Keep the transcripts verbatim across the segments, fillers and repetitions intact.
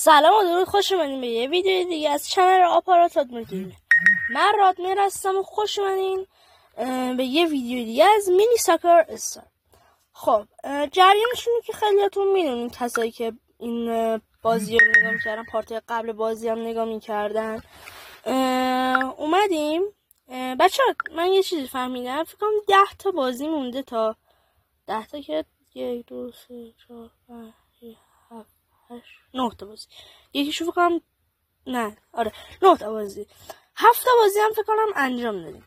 سلام و درود، خوش اومدین به یه ویدیو دیگه از چنل آپارات رادمیر گیمینگ. من رادمیر هستم و خوش اومدین به یه ویدیو دیگه از مینی ساکر استار. خب جریانش اینه که خیلیاتون میدونین، کسایی که این بازی رو نگاه میکردن، پارتی قبل بازی هم نگاه میکردن، اومدیم بچه ها. من یه چیزی فهمیدم، فکر کنم ده تا بازی مونده تا ده تا که یک دو سه چهار پنج هفت هشت نه تا بازی. یکیشو فکر کنم نه آره نه تا بازی، هفت تا بازی هم فکر کنم انجام دادیم.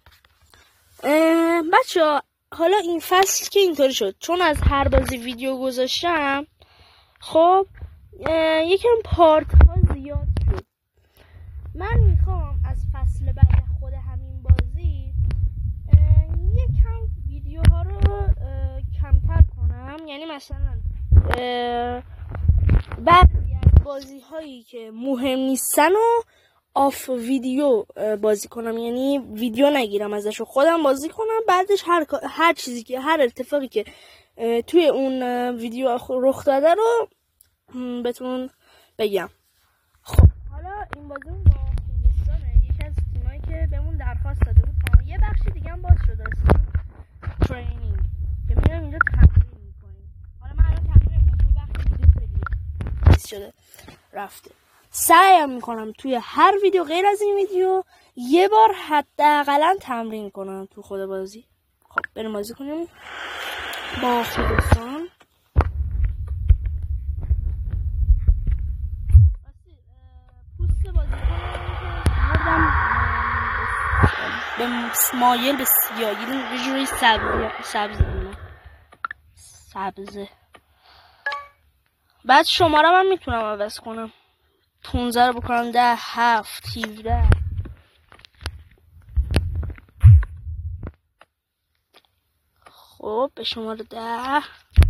بچه ها حالا این فصل که اینطوری شد، چون از هر بازی ویدیو گذاشتم، خب یکم پارت ها زیاد شد. من میخوام از فصل بعد خود همین بازی یکم ویدیوها رو کمتر کنم. یعنی مثلا بعضی از بازی هایی که مهم نیستن و آف ویدیو بازی کنم، یعنی ویدیو نگیرم ازش و خودم بازی کنم. بعدش هر هر چیزی که هر اتفاقی که توی اون ویدیو رخ داده رو بهتون بگم. خب حالا این بازی با خوزستانه، یکی از تیمایی که بهمون درخواست داده بود. یه بخش دیگه هم باز شده است، ترینینگ، که میرم اینجا تمرین میکنیم. حالا من الان تمرین میکنم، وقتی ویدیو خیلی شده رفته. سعیم میکنم توی هر ویدیو غیر از این ویدیو یه بار حداقل تمرین کنم تو خود بازی. خب بریم بازی کنیم با خوزستان. پوست بازی کنم به مایل به سیاه، یه جوری سبز سبز سبزه. بعد شماره من میتونم عوض کنم، پونزده رو بکنم ده، هفت، هیوده. خب به شماره ده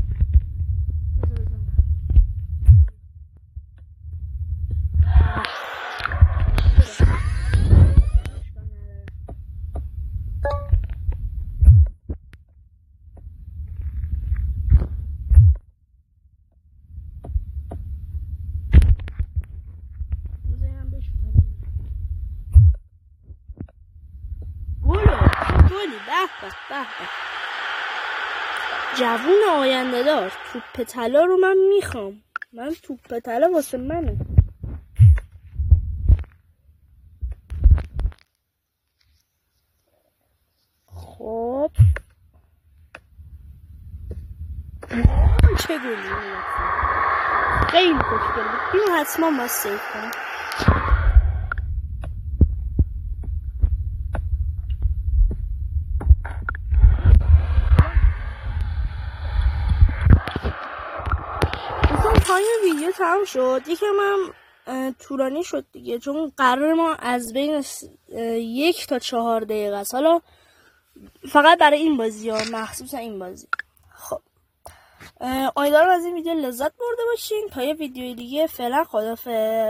به به به جوون آینده دار. توپ طلا رو من میخوام، من توپ طلا واسه منه. خب چه گلی خیلی خوشگل بود. اینو حتما باید سیف کنم. تایم ویدیو تمام شد، یکم هم طولانی شد دیگه، چون قرار ما از بین یک تا چهار دقیقه است. حالا فقط برای این بازی ها، مخصوصا این بازی. خب امیدوارم از این ویدیو لذت برده باشین. تا یه ویدیو دیگه، فعلا خداحافظ.